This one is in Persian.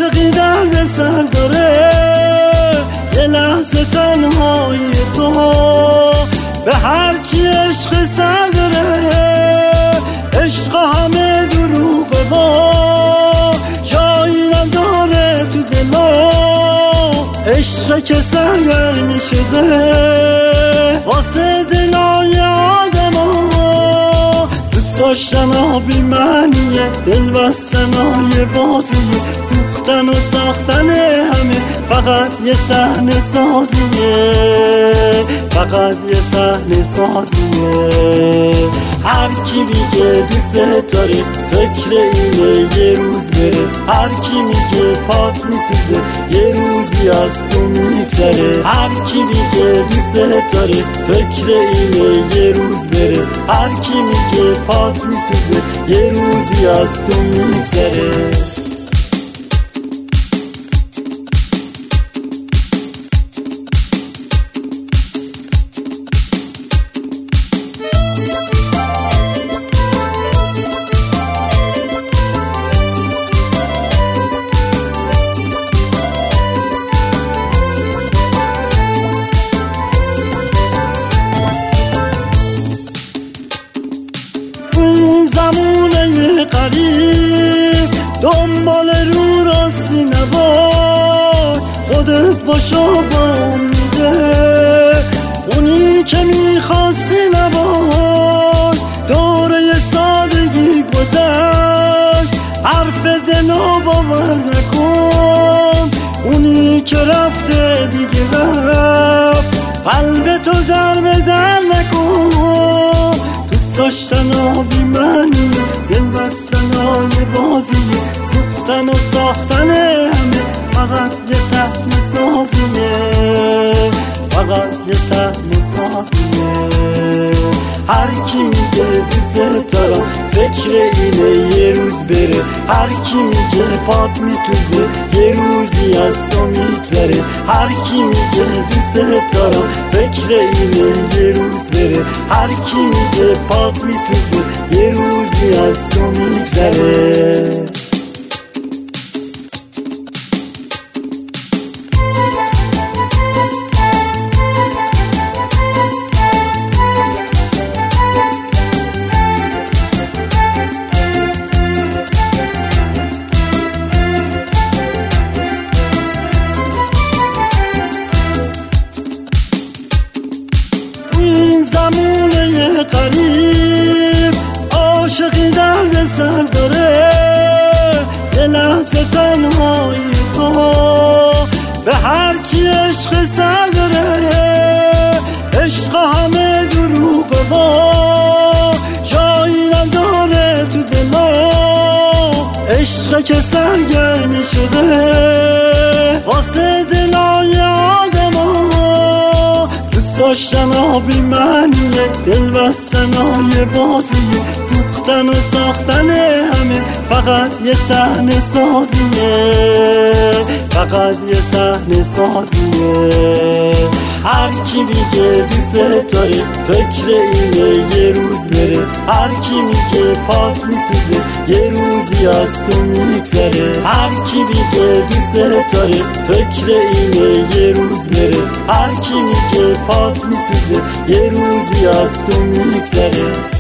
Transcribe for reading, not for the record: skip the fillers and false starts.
عاشقی درد سر داره، یه لحظه تنهایی تو به هرچی عشق سر داره. عشق همه دروغه با جایی نداره تو دلا، عشق که سرگرمی شده واسه دلای آدم ها. دوست داشتن آبی معنیه، دل بستن های بازیه، سوختن و ساختن همه فقط یه صحنه سازیه، فقط یه صحنه سازیه. هر کی میگه دوست داره فکر اینه یه روز بره، هر کی میگه پاک میسوزه یه روزی از تو میگذره. هر کی میگه دوست داره فکر اینه یه روز بره، هر کی میگه پاک میسوزه یه روزی از تو میگذره. زمونه قریب دنبال رو راستی نباش، خودت باشا با امیده، اونی که میخواستی نباش. دوره سادگی گذشت، حرف دلو باور نکن، اونی که رفته دیگه رفت، قلب تو در به در نکن. داشتن آبی منی، دل بستن های بازیه، سوختن و ساختن همه فقط یه صحنه سازیه، فقط یه صحنه سازیه. هر کی میگه دوست دارم فکر اینه یه روز بره، هر کی میگه پاک میسوزه یه روزی از تو میگذره. هر کی میگه دوست دارم فکر اینه یه روز بره، هر کی میگه پاک میسوزه یه روزی از تو میگذره. زمونه قریب عاشقی درد سر داره، یه لحظه تنهایی تو به هرچی عشق سر داره. عشق همه دروغه با جایی نداره تو دلا، عشق که سرگرمی شده واسه دلای آدم ها. داشتن آبی معنیه، دل بستن های بازیه، سوختن و ساختن همه فقط یه صحنه سازیه، فقط یه صحنه سازیه. هر کی میگه دوست داره فکر اینه یه روز بره، هر کی میگه پاک میسوزه یه روزی از تو میگذره. هر کی میگه دوست داره فکر اینه یه روز بره، هر کی میگه پاک میسوزه یه روزی از تو میگذره.